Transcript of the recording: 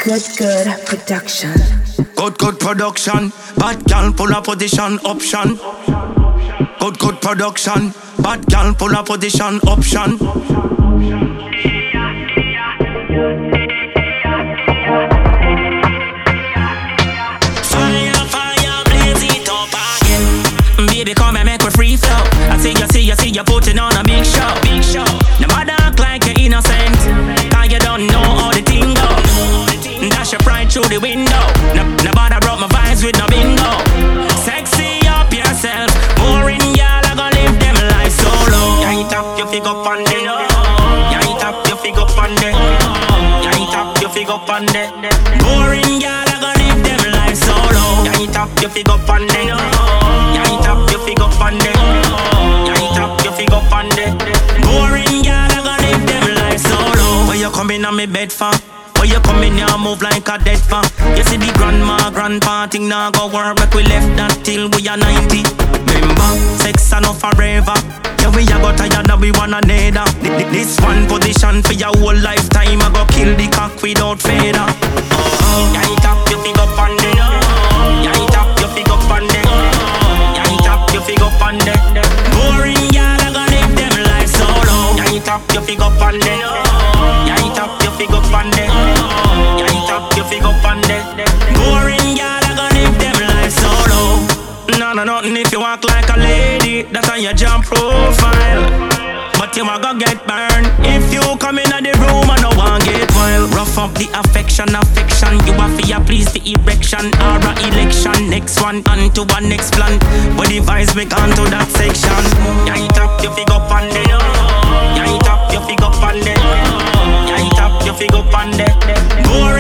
Good production. Good production. Bad gal pull a position option. Good production. Bad gal pull a position option. Fire, blaze it up again. Baby, come and make me free flow. I see you putting on a big show. No matter act like you're innocent, cause you don't know how the thing go. Dash your pride through the window. Nobody brought my vibes with no bingo. Sexy up yourself. Boring y'all, I gon' live them life solo. You ain't up, you fig up on it. You ain't up, you fig up on it. You ain't up, you fig up on it. Boring y'all, I gon' live them life solo. You ain't up, you fig up on it. You ain't up, you fig up on it. You ain't up, you fig up on it. Boring y'all, I gon' live them life solo. Where you coming on me bed for? Where you come in here move like a dead fan. You see the grandpa thing now go work. Like we left that till we are 90. Remember, sex and not forever. Yeah, we a got tired and we wanna need her. This one position for your whole lifetime. I go kill the cock without fader. You ain't up, you fig up on it. You ain't up, you fig up on it. You ain't up, you fig up on it. Boring y'all, I go live them life solo. You ain't up, you fig up on it. You ain't up, you fig up on it. You ain't up, you fig up on it. Boring y'all, I gon' live them life solo. Nothing if you walk like a lady. That's on your job profile. But you a go get burned if you come in the room and no one get wild. Rough up the affection. You a fear please the erection or a election. Next one on to a next plan. But the vibes make on to that section. You ain't up, you fig up on it. You ain't up, you fig up on it. You ain't up, you fig up on it.